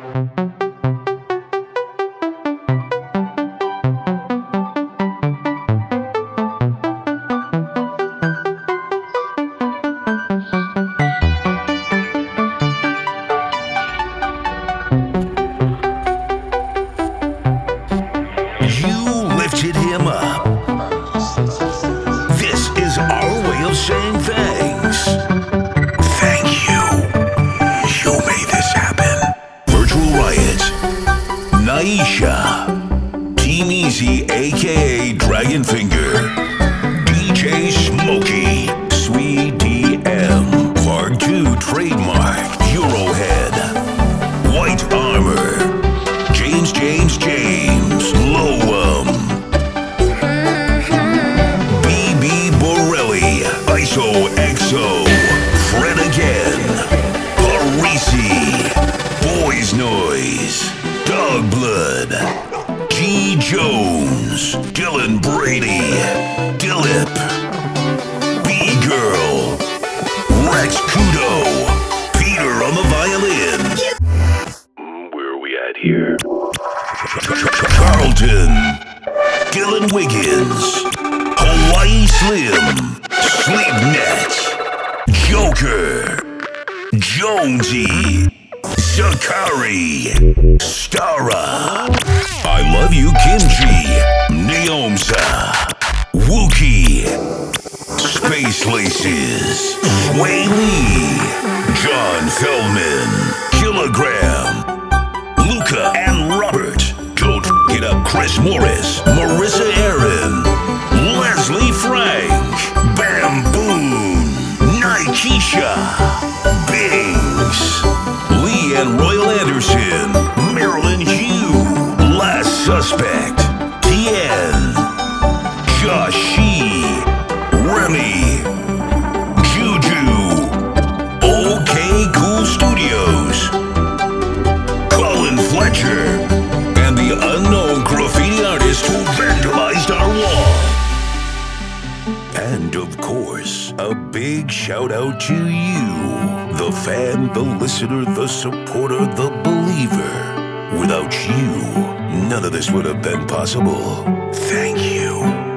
You lifted him up. This is our way of saying thanks. Thank you. You made this happen. Virtual Riot, Naisha, Team Easy, aka Dragonfinger, DJ Smokey, Sweet DM, Part 2 Trademark, Eurohead, White Armor, James, Lowum, BB Borelli, ISO XO, Fred again, Parisi, Boys Noise, Dog Blood, G Jones, Dylan Brady, Dillip, B Girl, Rex Kudo, Peter on the violin. Where are we at here? Carlton, Dylan Wiggins, Hawaii Slim, Sleepnet, Joker, Jonesy, Sakari, Stara, I Love You Kimchi, Neomsa, Wookie, Space Laces, Sway Lee, John Feldman, Kilogram, Luca and Robert. Don't get up Chris Morris, Marissa Aaron, Leslie Frank, Bamboon, Nikesha, Bings, Lee and Royal Anderson, Marilyn Hugh, Last Suspect, Tien, Josh Shee, Remy, Juju, OK Cool Studios, Colin Fletcher, and the unknown graffiti artist who vandalized our wall. And of course, a big shout out to you, the fan, the listener, the supporter, the believer. Without you, none of this would have been possible. Thank you.